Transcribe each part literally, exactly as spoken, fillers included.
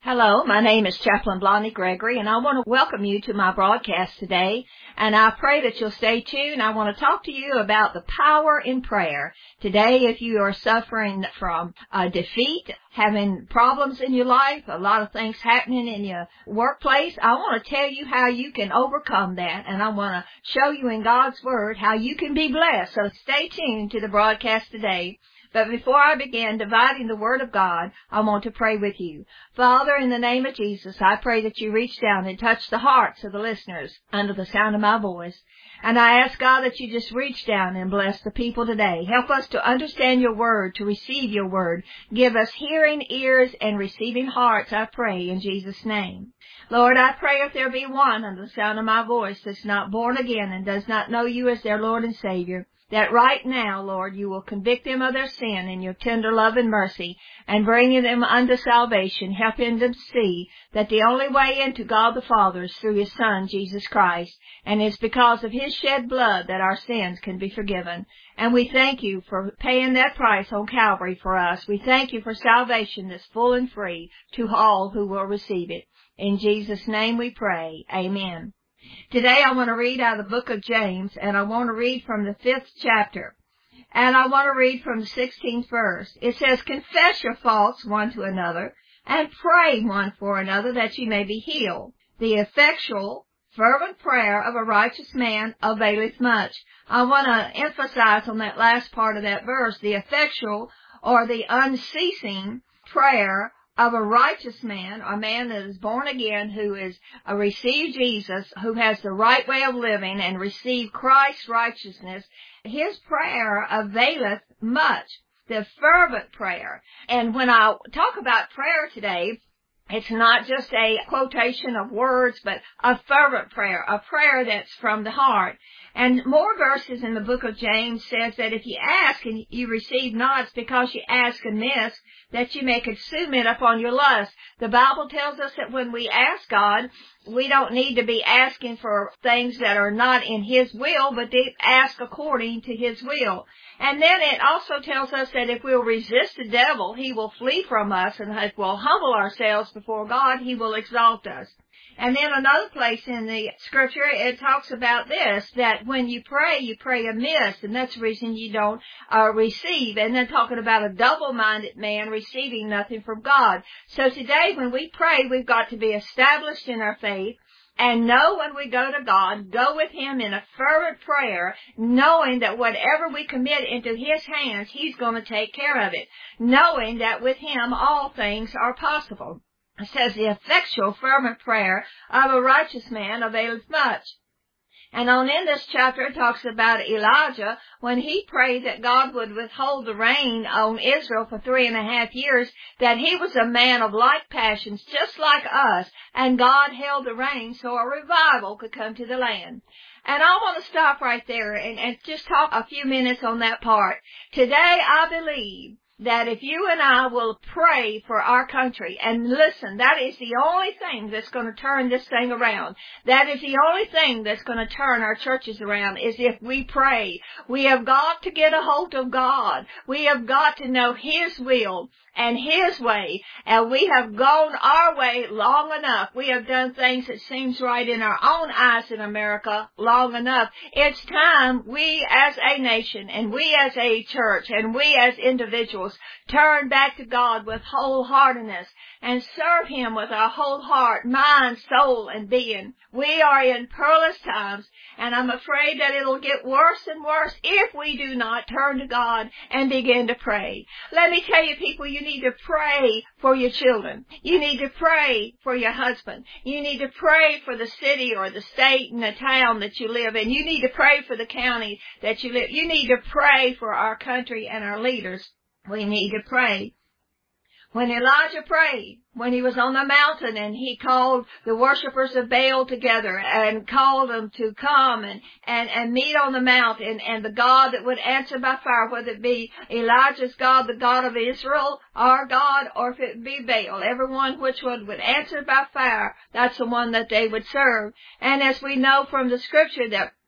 Hello, my name is Chaplain Blondie Gregory, and I want to welcome you to my broadcast today, and I pray that you'll stay tuned. I want to talk to you about the power in prayer. Today, if you are suffering from uh, defeat, having problems in your life, a lot of things happening in your workplace, I want to tell you how you can overcome that, and I want to show you in God's Word how you can be blessed. So stay tuned to the broadcast today. But before I begin dividing the Word of God, I want to pray with you. Father, in the name of Jesus, I pray that you reach down and touch the hearts of the listeners under the sound of my voice. And I ask, God, that you just reach down and bless the people today. Help us to understand your Word, to receive your Word. Give us hearing ears and receiving hearts, I pray, in Jesus' name. Lord, I pray if there be one under the sound of my voice that's not born again and does not know you as their Lord and Savior, that right now, Lord, you will convict them of their sin in your tender love and mercy and bring them unto salvation, helping them see that the only way into God the Father is through his Son, Jesus Christ, and it's because of his shed blood that our sins can be forgiven. And we thank you for paying that price on Calvary for us. We thank you for salvation that's full and free to all who will receive it. In Jesus' name we pray. Amen. Today I want to read out of the book of James, and I want to read from the fifth chapter. And I want to read from the sixteenth verse. It says, "Confess your faults one to another, and pray one for another that ye may be healed. The effectual, fervent prayer of a righteous man availeth much." I want to emphasize on that last part of that verse, the effectual or the unceasing prayer of a righteous man, a man that is born again, who is uh, received Jesus, who has the right way of living and received Christ's righteousness. His prayer availeth much, the fervent prayer. And when I talk about prayer today, it's not just a quotation of words, but a fervent prayer, a prayer that's from the heart. And more verses in the book of James says that if you ask and you receive not, it's because you ask amiss, that you may consume it upon your lust. The Bible tells us that when we ask God, we don't need to be asking for things that are not in his will, but to ask according to his will. And then it also tells us that if we'll resist the devil, he will flee from us, and if we'll humble ourselves before God, he will exalt us. And then another place in the scripture, it talks about this, that when you pray, you pray amiss, and that's the reason you don't uh, receive. And then talking about a double-minded man receiving nothing from God. So today when we pray, we've got to be established in our faith, and know when we go to God, go with him in a fervent prayer, knowing that whatever we commit into his hands, he's going to take care of it, knowing that with him all things are possible. It says, "The effectual fervent prayer of a righteous man availeth much." And on in this chapter, it talks about Elijah, when he prayed that God would withhold the rain on Israel for three and a half years, that he was a man of like passions, just like us, and God held the rain so a revival could come to the land. And I want to stop right there and, and just talk a few minutes on that part. Today, I believe that if you and I will pray for our country, and listen, that is the only thing that's going to turn this thing around. That is the only thing that's going to turn our churches around, is if we pray. We have got to get a hold of God. We have got to know his will and his way, and we have gone our way long enough. We have done things that seems right in our own eyes in America long enough. It's time we as a nation, and we as a church, and we as individuals turn back to God with wholeheartedness and serve him with our whole heart, mind, soul, and being. We are in perilous times, and I'm afraid that it'll get worse and worse if we do not turn to God and begin to pray. Let me tell you, people, you need to pray for your children. You need to pray for your husband. You need to pray for the city or the state and the town that you live in. You need to pray for the county that you live in. You need to pray for our country and our leaders. We need to pray. When Elijah prayed, when he was on the mountain and he called the worshipers of Baal together and called them to come and, and, and meet on the mountain, and, and the God that would answer by fire, whether it be Elijah's God, the God of Israel, our God, or if it be Baal, everyone which one would answer by fire, that's the one that they would serve. And as we know from the scripture that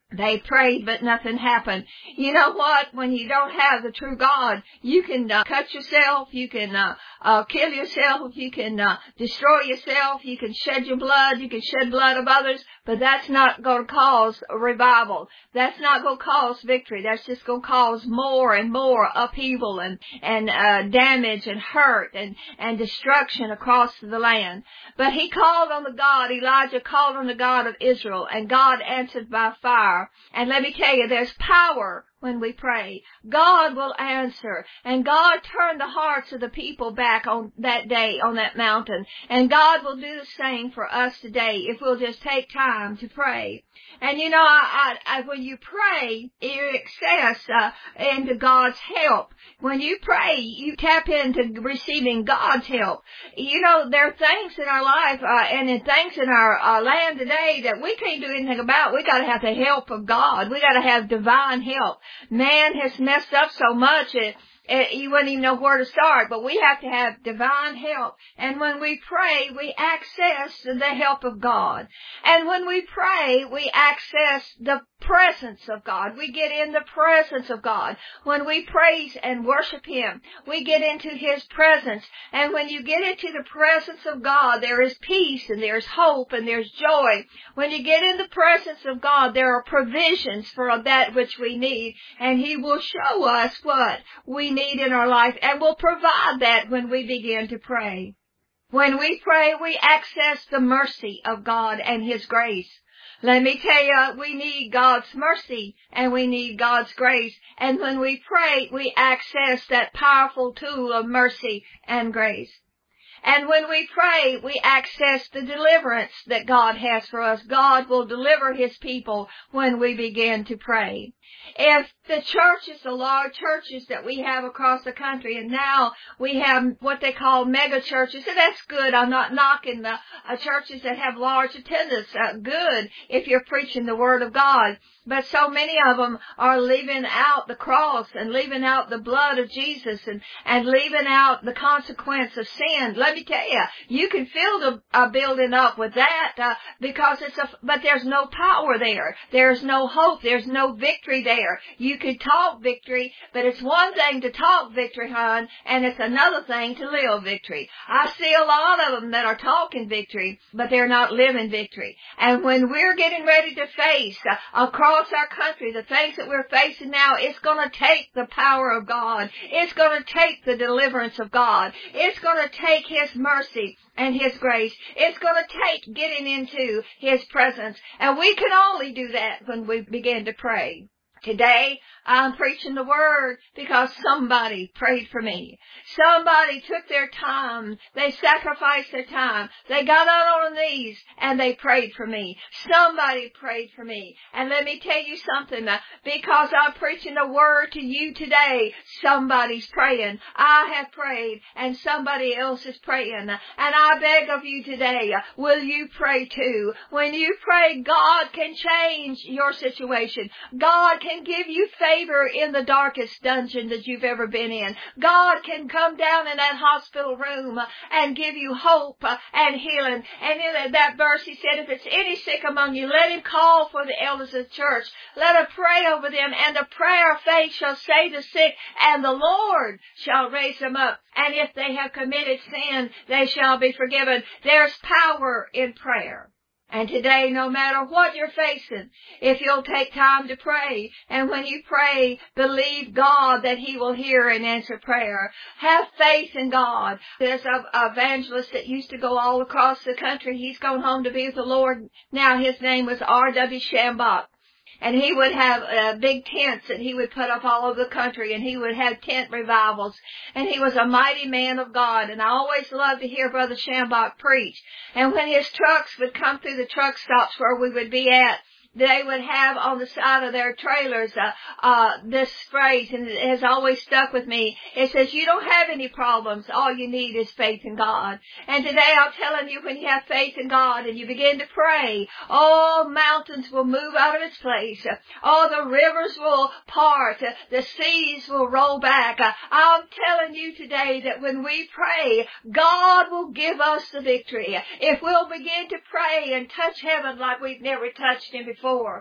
They prayed, but nothing happened. You know what? When you don't have the true God, you can uh, cut yourself, you can uh, uh kill yourself, you can uh, destroy yourself, you can shed your blood, you can shed blood of others, but that's not going to cause a revival. That's not going to cause victory. That's just going to cause more and more upheaval and and uh damage and hurt and and destruction across the land. But he called on the God, Elijah called on the God of Israel, and God answered by fire. And let me tell you, there's power when we pray. God will answer. And God turned the hearts of the people back on that day on that mountain. And God will do the same for us today if we'll just take time to pray. And you know, I, I, I, when you pray, you access uh, into God's help. When you pray, you tap into receiving God's help. You know, there are things in our life uh, and in things in our uh, land today that we can't do anything about. We got to have the help of God. We got to have divine help. Man has messed up so much it, it, you wouldn't even know where to start, but we have to have divine help. And when we pray, we access the help of God. And when we pray, we access the presence of God. We get in the presence of God. When we praise and worship Him, we get into His presence. And when you get into the presence of God, there is peace and there's hope and there's joy. When you get in the presence of God, there are provisions for that which we need. And He will show us what we need in our life and will provide that when we begin to pray. When we pray, we access the mercy of God and His grace. Let me tell you, we need God's mercy and we need God's grace. And when we pray, we access that powerful tool of mercy and grace. And when we pray, we access the deliverance that God has for us. God will deliver His people when we begin to pray. If the churches, the large churches that we have across the country, and now we have what they call mega churches, and that's good. I'm not knocking the uh, churches that have large attendance. Uh, good if you're preaching the Word of God. But so many of them are leaving out the cross and leaving out the blood of Jesus and, and leaving out the consequence of sin. Let me tell you, you can fill the uh, building up with that uh, because it's a, but there's no power there. There's no hope. There's no victory there. You could talk victory, but it's one thing to talk victory, hon, and it's another thing to live victory. I see a lot of them that are talking victory, but they're not living victory. And when we're getting ready to face uh, across our country the things that we're facing now, it's going to take the power of God. It's going to take the deliverance of God. It's going to take His mercy and His grace. It's going to take getting into His presence. And we can only do that when we begin to pray. Today, I'm preaching the Word because somebody prayed for me. Somebody took their time. They sacrificed their time. They got out on their knees and they prayed for me. Somebody prayed for me. And let me tell you something. Uh, because I'm preaching the Word to you today, somebody's praying. I have prayed and somebody else is praying. And I beg of you today, uh, will you pray too? When you pray, God can change your situation. God can give you favor in the darkest dungeon that you've ever been in. God can come down in that hospital room and give you hope and healing. And in that verse he said, if it's any sick among you, let him call for the elders of the church. Let him pray over them, and the prayer of faith shall save the sick, and the Lord shall raise them up. And if they have committed sin, they shall be forgiven. There's power in prayer. And today, no matter what you're facing, if you'll take time to pray, and when you pray, believe God that He will hear and answer prayer. Have faith in God. There's an evangelist that used to go all across the country. He's gone home to be with the Lord. Now his name was R W Shambach. And he would have uh, big tents that he would put up all over the country, and he would have tent revivals. And he was a mighty man of God. And I always loved to hear Brother Shambach preach. And when his trucks would come through the truck stops where we would be at, they would have on the side of their trailers uh, uh this phrase, and it has always stuck with me. It says, you don't have any problems. All you need is faith in God. And today I'm telling you, when you have faith in God and you begin to pray, all mountains will move out of its place. All the rivers will part. The seas will roll back. I'm telling you today that when we pray, God will give us the victory. If we'll begin to pray and touch heaven like we've never touched Him before.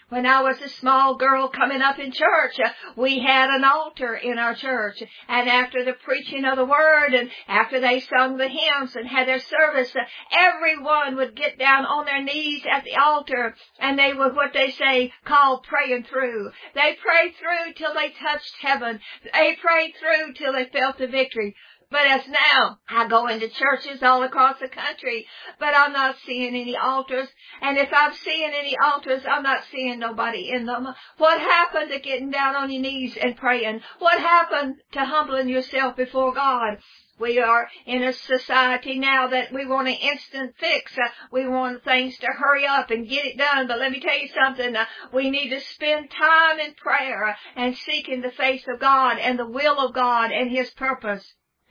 When I was a small girl coming up in church, uh, we had an altar in our church. And after the preaching of the word and after they sung the hymns and had their service, uh, everyone would get down on their knees at the altar and they would, what they say, call praying through. They prayed through till they touched heaven. They prayed through till they felt the victory. But as now, I go into churches all across the country, but I'm not seeing any altars. And if I'm seeing any altars, I'm not seeing nobody in them. What happened to getting down on your knees and praying? What happened to humbling yourself before God? We are in a society now that we want an instant fix. Uh, we want things to hurry up and get it done. But let me tell you something. Uh, we need to spend time in prayer and seeking the face of God and the will of God and His purpose.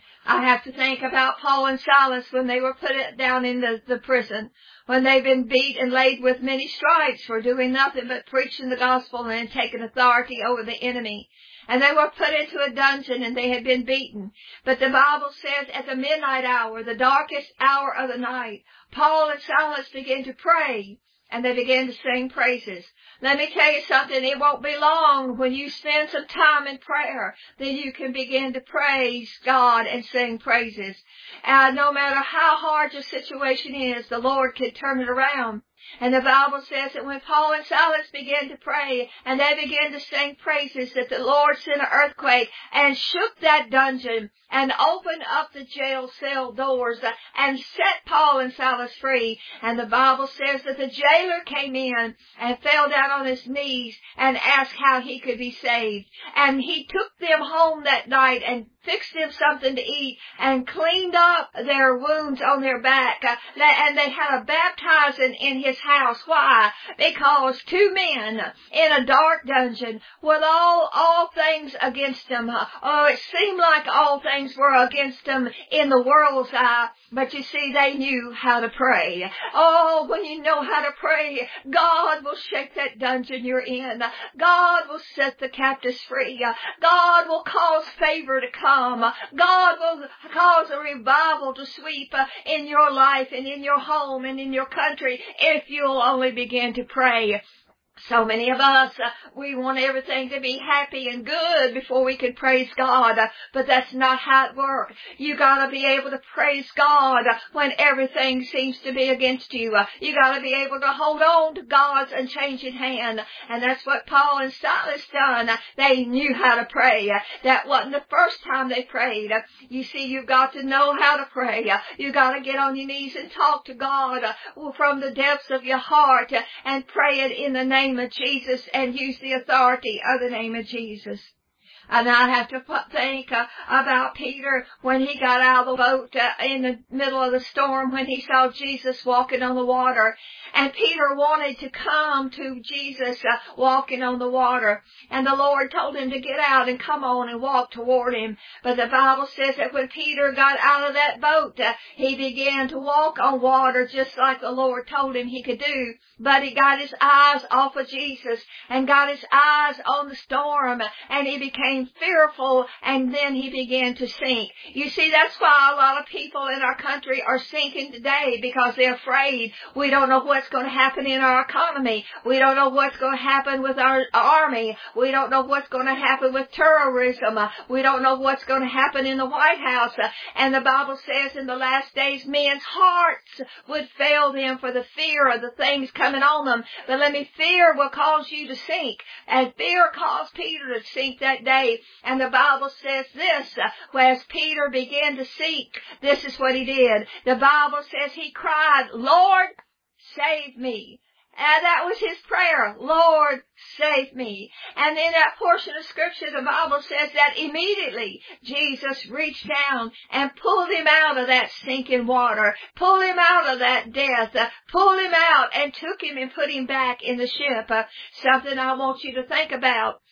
I have to think about Paul and Silas when they were put down in the, the prison, when they've been beat and laid with many stripes for doing nothing but preaching the gospel and taking authority over the enemy. And they were put into a dungeon and they had been beaten. But the Bible says at the midnight hour, the darkest hour of the night, Paul and Silas began to pray and they began to sing praises. Let me tell you something, it won't be long when you spend some time in prayer, then you can begin to praise God and sing praises. And no matter how hard your situation is, the Lord can turn it around. And the Bible says that when Paul and Silas began to pray and they began to sing praises, that the Lord sent an earthquake and shook that dungeon and opened up the jail cell doors and set Paul and Silas free. And the Bible says that the jailer came in and fell down on his knees and asked how he could be saved. And he took them home that night and fixed them something to eat and cleaned up their wounds on their back. Uh, and they had a baptizing in his house. Why? Because two men in a dark dungeon with all, all things against them. Uh, oh, it seemed like all things were against them in the world's eye. But you see, they knew how to pray. Oh, when you know how to pray, God will shake that dungeon you're in. God will set the captives free. God will cause favor to come. God will cause a revival to sweep in your life and in your home and in your country if you'll only begin to pray. So many of us, uh, we want everything to be happy and good before we can praise God, uh, but that's not how it works. You gotta be able to praise God uh, when everything seems to be against you. Uh, you gotta be able to hold on to God's unchanging hand, and that's what Paul and Silas done. Uh, they knew how to pray. Uh, that wasn't the first time they prayed. Uh, you see, you've got to know how to pray. Uh, you gotta get on your knees and talk to God uh, from the depths of your heart uh, and pray it in the name of Jesus and use the authority of the name of Jesus. And I have to think uh, about Peter when he got out of the boat uh, in the middle of the storm when he saw Jesus walking on the water. And Peter wanted to come to Jesus uh, walking on the water. And the Lord told him to get out and come on and walk toward him. But the Bible says that when Peter got out of that boat, uh, he began to walk on water just like the Lord told him he could do. But he got his eyes off of Jesus and got his eyes on the storm, and he became fearful, and then he began to sink. You see, that's why a lot of people in our country are sinking today, because they're afraid. We don't know what's going to happen in our economy. We don't know what's going to happen with our army. We don't know what's going to happen with terrorism. We don't know what's going to happen in the White House. And the Bible says in the last days, men's hearts would fail them for the fear of the things coming on them. But let me, fear will cause you to sink. And fear caused Peter to sink that day. And the Bible says this, uh, as Peter began to sink, this is what he did. The Bible says he cried, Lord, save me. And that was his prayer. Lord, save me. And in that portion of Scripture, the Bible says that immediately Jesus reached down and pulled him out of that sinking water, pulled him out of that death, uh, pulled him out and took him and put him back in the ship. Uh, something I want you to think about.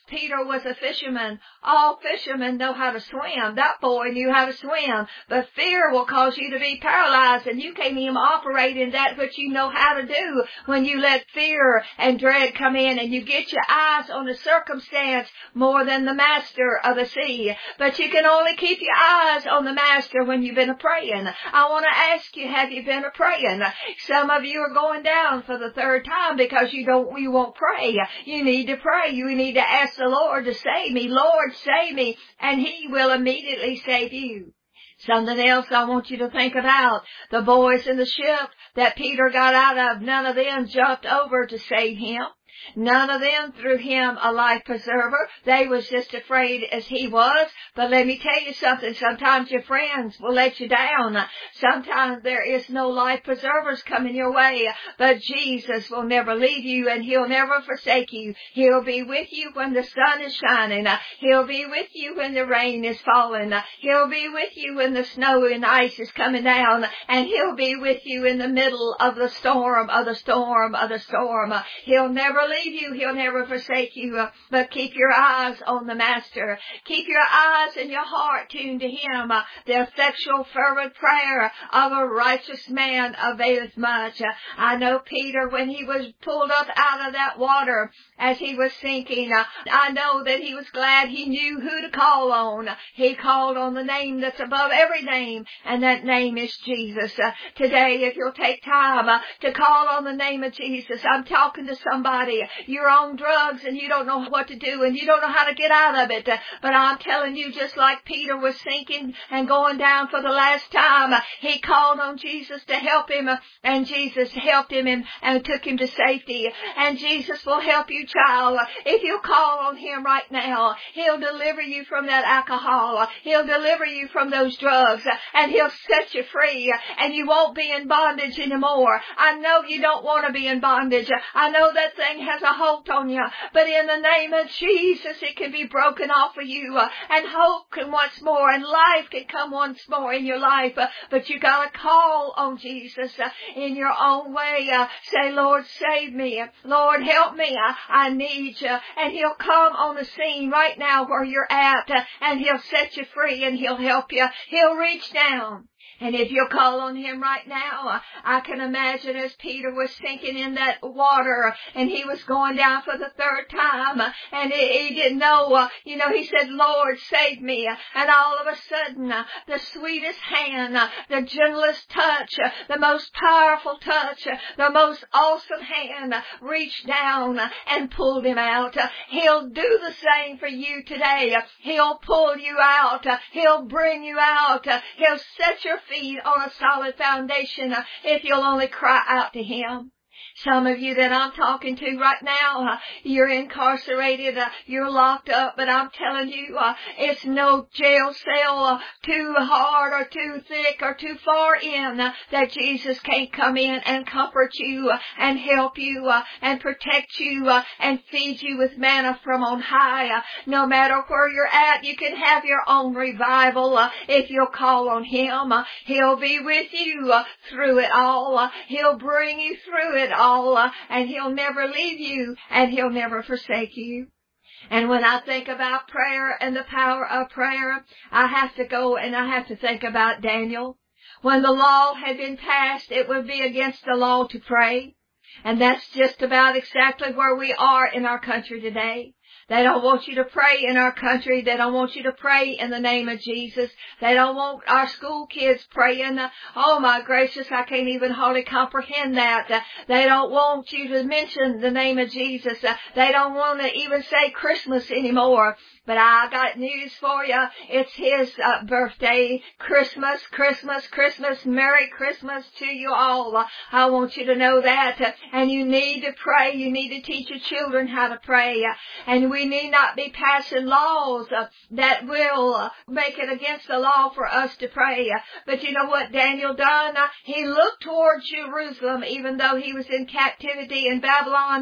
Peter was a fisherman. All fishermen know how to swim. That boy knew how to swim. But fear will cause you to be paralyzed, and you can't even operate in that which you know how to do when you let fear and dread come in and you get your eyes on the circumstance more than the master of the sea. But you can only keep your eyes on the master when you've been a-praying. I want to ask you, have you been a-praying? Some of you are going down for the third time because you don't, you won't pray. You need to pray. You need to ask the Lord to save me. Lord, save me, and He will immediately save you. Something else I want you to think about. The boys in the ship that Peter got out of, none of them jumped over to save him. None of them threw him a life preserver. They was just afraid as he was. But let me tell you something. Sometimes your friends will let you down. Sometimes there is no life preservers coming your way. But Jesus will never leave you, and He'll never forsake you. He'll be with you when the sun is shining. He'll be with you when the rain is falling. He'll be with you when the snow and ice is coming down. And He'll be with you in the middle of the storm, of the storm, of the storm. He'll never leave you. He'll never forsake you. Uh, but keep your eyes on the Master. Keep your eyes and your heart tuned to Him. Uh, the effectual fervent prayer of a righteous man availeth much. Uh, I know Peter, when he was pulled up out of that water as he was sinking, uh, I know that he was glad he knew who to call on. He called on the name that's above every name, and that name is Jesus. Uh, today, if you'll take time uh, to call on the name of Jesus, I'm talking to somebody. You're on drugs and you don't know what to do and you don't know how to get out of it. But I'm telling you, just like Peter was sinking and going down for the last time, he called on Jesus to help him, and Jesus helped him and, and took him to safety. And Jesus will help you, child. If you call on Him right now, He'll deliver you from that alcohol. He'll deliver you from those drugs, and He'll set you free, and you won't be in bondage anymore. I know you don't want to be in bondage. I know that thing has a hold on you, but in the name of Jesus, it can be broken off of you, uh, and hope can once more, and life can come once more in your life. Uh, but you got to call on Jesus uh, in your own way. Uh, say, Lord, save me. Lord, help me. I, I need you. And He'll come on the scene right now where you're at, uh, and He'll set you free, and He'll help you. He'll reach down. And if you'll call on Him right now, I can imagine as Peter was sinking in that water and he was going down for the third time, and he, he didn't know, uh, you know, he said, Lord, save me. And all of a sudden, uh, the sweetest hand, uh, the gentlest touch, uh, the most powerful touch, uh, the most awesome hand uh, reached down uh, and pulled him out. Uh, he'll do the same for you today. Uh, he'll pull you out. Uh, he'll bring you out. Uh, he'll set your feet on a solid foundation uh, if you'll only cry out to Him. Some of you that I'm talking to right now, uh, you're incarcerated, uh, you're locked up, but I'm telling you, uh, it's no jail cell uh, too hard or too thick or too far in uh, that Jesus can't come in and comfort you uh, and help you uh, and protect you uh, and feed you with manna from on high. Uh, no matter where you're at, you can have your own revival uh, if you'll call on Him. Uh, he'll be with you uh, through it all. Uh, he'll bring you through it all. All, uh, and He'll never leave you, and He'll never forsake you. And when I think about prayer and the power of prayer, I have to go and I have to think about Daniel. When the law had been passed, it would be against the law to pray. And that's just about exactly where we are in our country today. They don't want you to pray in our country. They don't want you to pray in the name of Jesus. They don't want our school kids praying. Oh, my gracious, I can't even hardly comprehend that. They don't want you to mention the name of Jesus. They don't want to even say Christmas anymore. But I got news for you. It's His uh, birthday. Christmas, Christmas, Christmas. Merry Christmas to you all. I want you to know that. And you need to pray. You need to teach your children how to pray. And we need not be passing laws uh, that will uh, make it against the law for us to pray. But you know what Daniel done? Uh, he looked towards Jerusalem, even though he was in captivity in Babylon. Uh,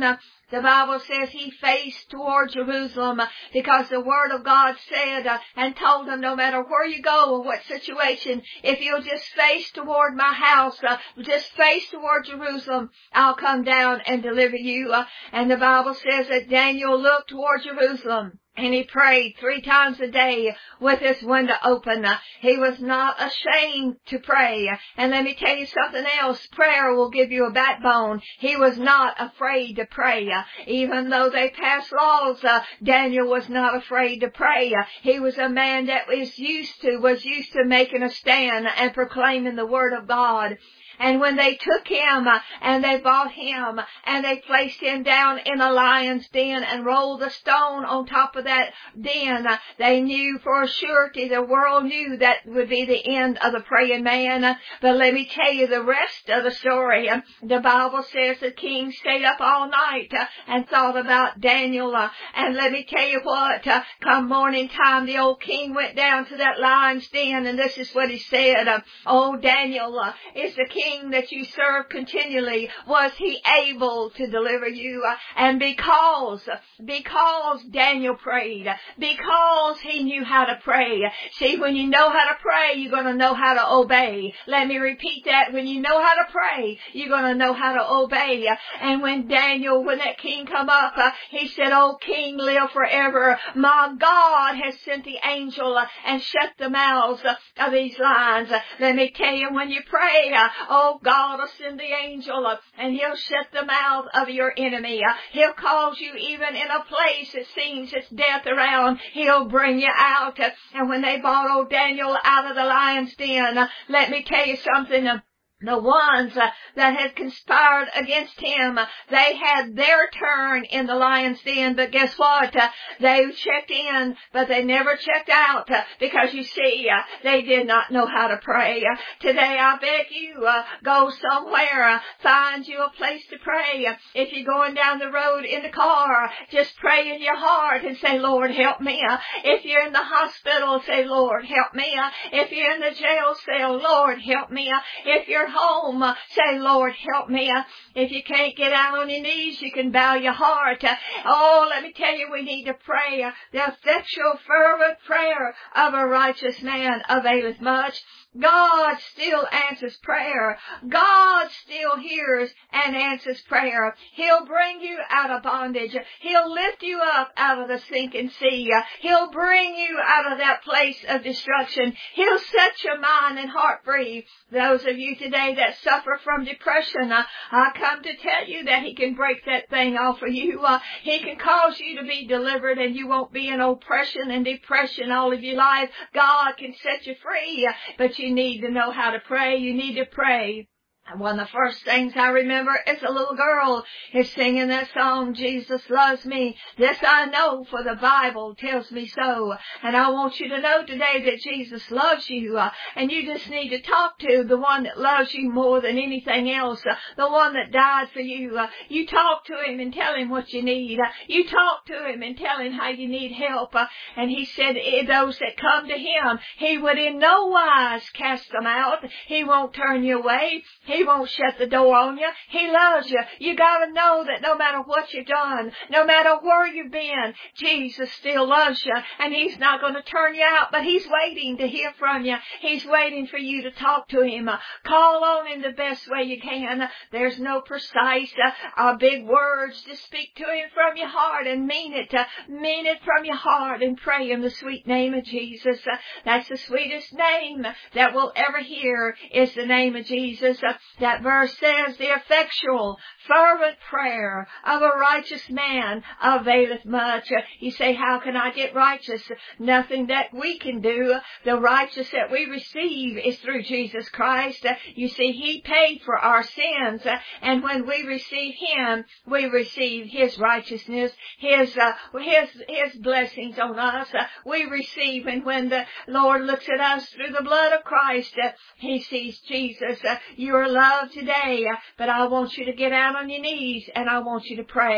The Bible says he faced toward Jerusalem because the Word of God said uh, and told him, no matter where you go or what situation, if you'll just face toward my house, uh, just face toward Jerusalem, I'll come down and deliver you. Uh, and the Bible says that Daniel looked toward Jerusalem. And he prayed three times a day with his window open. He was not ashamed to pray. And let me tell you something else. Prayer will give you a backbone. He was not afraid to pray. Even though they passed laws, uh, Daniel was not afraid to pray. He was a man that was used to, was used to making a stand and proclaiming the Word of God. And when they took him uh, and they bought him and they placed him down in a lion's den and rolled a stone on top of that den, uh, they knew for a surety, the world knew that would be the end of the praying man. Uh, but let me tell you the rest of the story. Uh, the Bible says the king stayed up all night uh, and thought about Daniel. Uh, and let me tell you what, uh, come morning time, the old king went down to that lion's den, and this is what he said. Uh, oh, Daniel, uh, is the king that you serve continually, was he able to deliver you? And because, because Daniel prayed, because he knew how to pray. See, when you know how to pray, you're going to know how to obey. Let me repeat that. When you know how to pray, you're going to know how to obey. And when Daniel, when that king come up, uh, he said, "Oh, King, live forever. My God has sent the angel uh, and shut the mouths uh, of these lions." Uh, let me tell you, when you pray, uh, oh, God will send the angel uh, and he'll shut the mouth of your enemy. Uh, he'll cause you even in a place that seems it's death around. He'll bring you out. Uh, and when they brought old Daniel out of the lion's den, uh, let me tell you something. Uh, The ones uh, that had conspired against him, uh, they had their turn in the lion's den, but guess what? Uh, they checked in, but they never checked out, uh, because you see, uh, they did not know how to pray. Uh, today I beg you, uh, go somewhere, uh, find you a place to pray. Uh, if you're going down the road in the car, just pray in your heart and say, "Lord, help me." Uh, if you're in the hospital, say, "Lord, help me." Uh, if you're in the jail cell, "Lord, help me." Uh, if you're home, uh, say, "Lord, help me." Uh, if you can't get out on your knees, you can bow your heart. Uh, oh, let me tell you, we need to pray. Uh, the effectual, fervent prayer of a righteous man availeth much. God still answers prayer. God still hears and answers prayer. He'll bring you out of bondage. He'll lift you up out of the sinking sea. He'll bring you out of that place of destruction. He'll set your mind and heart free. Those of you today that suffer from depression, uh, I come to tell you that He can break that thing off of you. Uh, he can cause you to be delivered, and you won't be in oppression and depression all of your life. God can set you free, uh, but you need to know how to pray. You need to pray. And one of the first things I remember is a little girl is singing that song, "Jesus loves me. This I know, for the Bible tells me so." And I want you to know today that Jesus loves you. Uh, and you just need to talk to the one that loves you more than anything else. Uh, the one that died for you. Uh, you talk to Him and tell Him what you need. Uh, you talk to Him and tell Him how you need help. Uh, and He said, eh, those that come to Him, He would in no wise cast them out. He won't turn you away. He won't shut the door on you. He loves you. You got to know that no matter what you've done, no matter where you've been, Jesus still loves you, and He's not going to turn you out, but He's waiting to hear from you. He's waiting for you to talk to Him. Uh, call on Him the best way you can. Uh, there's no precise uh, uh, big words. Just speak to Him from your heart and mean it. Uh, mean it from your heart and pray in the sweet name of Jesus. Uh, that's the sweetest name that we'll ever hear, is the name of Jesus. Uh, That verse says, "The effectual, fervent prayer of a righteous man availeth much." You say, "How can I get righteous?" Nothing that we can do. The righteous that we receive is through Jesus Christ. You see, He paid for our sins, and when we receive Him, we receive His righteousness, His uh, His His blessings on us. We receive, and when the Lord looks at us through the blood of Christ, He sees Jesus. You're loved today, but I want you to get out on your knees and I want you to pray.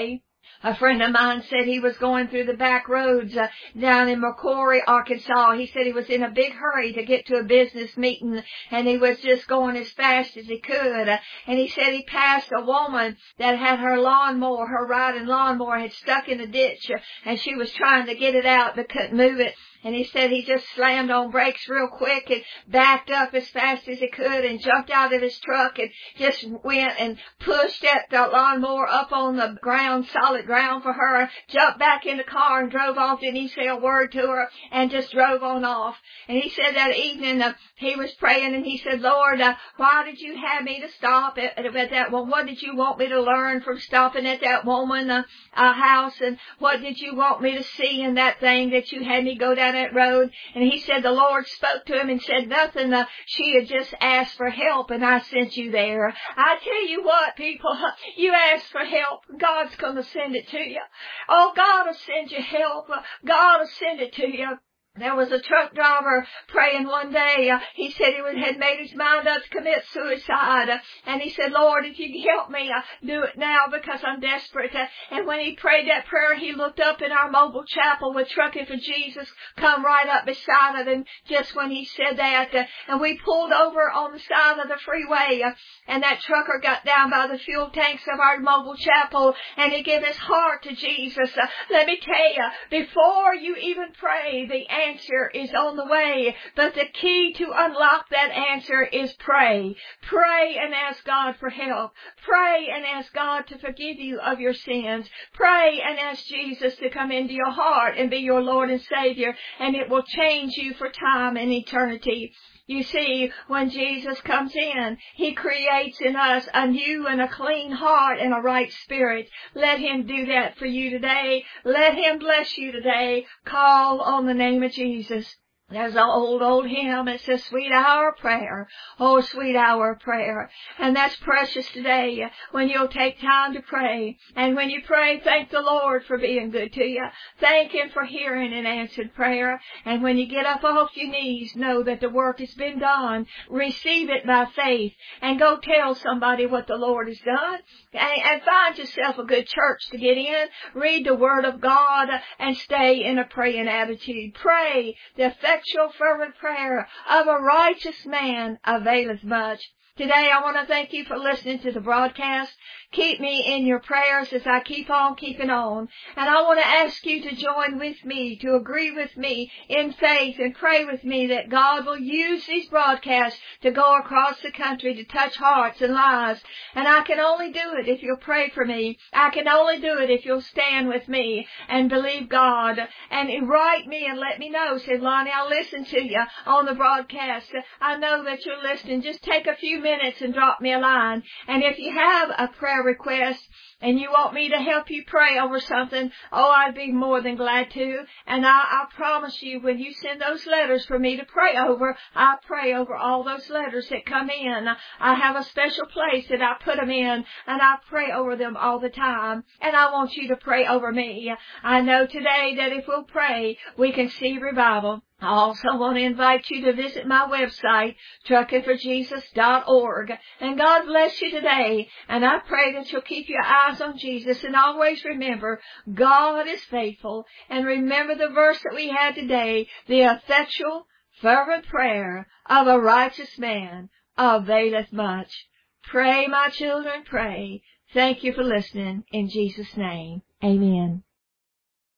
A friend of mine said he was going through the back roads uh, down in McCrory, Arkansas. He said he was in a big hurry to get to a business meeting, and he was just going as fast as he could. Uh, and he said he passed a woman that had her lawnmower, her riding lawnmower had stuck in a ditch, uh, and she was trying to get it out but couldn't move it. And he said he just slammed on brakes real quick and backed up as fast as he could and jumped out of his truck and just went and pushed that uh, lawnmower up on the ground, solid ground for her, jumped back in the car and drove off, didn't even say a word to her, and just drove on off. And he said that evening uh, he was praying and he said, Lord, uh, why did you have me to stop at, at that one? What did you want me to learn from stopping at that woman uh, uh, house? And what did you want me to see in that thing that you had me go down that road? And he said the Lord spoke to him and said nothing. Uh, she had just asked for help and I sent you there. I tell you what, people, you ask for help, God's going to send it to you. Oh, God will send you help. God will send it to you. There was a truck driver praying one day. Uh, he said he would, had made his mind up to commit suicide. Uh, and he said, Lord, if you can help me, uh, do it now because I'm desperate. Uh, and when he prayed that prayer, he looked up in our mobile chapel with Trucking for Jesus come right up beside of him just when he said that. Uh, and we pulled over on the side of the freeway. Uh, and that trucker got down by the fuel tanks of our mobile chapel and he gave his heart to Jesus. Uh, let me tell you, before you even pray, the answer is on the way, but the key to unlock that answer is pray. Pray and ask God for help. Pray and ask God to forgive you of your sins. Pray and ask Jesus to come into your heart and be your Lord and Savior, and it will change you for time and eternity. You see, when Jesus comes in, He creates in us a new and a clean heart and a right spirit. Let Him do that for you today. Let Him bless you today. Call on the name of Jesus. There's an old, old hymn. It says, sweet hour of prayer. Oh, sweet hour of prayer. And that's precious today when you'll take time to pray. And when you pray, thank the Lord for being good to you. Thank Him for hearing an answered prayer. And when you get up off your knees, know that the work has been done. Receive it by faith and go tell somebody what the Lord has done. And, and find yourself a good church to get in. Read the Word of God and stay in a praying attitude. Pray the effectual fervent prayer of a righteous man availeth much. Today I want to thank you for listening to the broadcast. Keep me in your prayers as I keep on keeping on. And I want to ask you to join with me, to agree with me in faith and pray with me that God will use these broadcasts to go across the country to touch hearts and lives. And I can only do it if you'll pray for me. I can only do it if you'll stand with me and believe God. And write me and let me know. Say, Lonnie, I'll listen to you on the broadcast. I know that you're listening. Just take a few minutes and drop me a line. And if you have a prayer request and you want me to help you pray over something, oh, I'd be more than glad to. And I, I promise you, when you send those letters for me to pray over, I pray over all those letters that come in. I have a special place that I put them in, and I pray over them all the time. And I want you to pray over me. I know today that if we'll pray, we can see revival. I also want to invite you to visit my website, trucking for jesus dot org. And God bless you today. And I pray that you'll keep your eyes on Jesus and always remember God is faithful. And remember the verse that we had today, the effectual, fervent prayer of a righteous man availeth much. Pray, my children, pray. Thank you for listening. In Jesus' name, amen.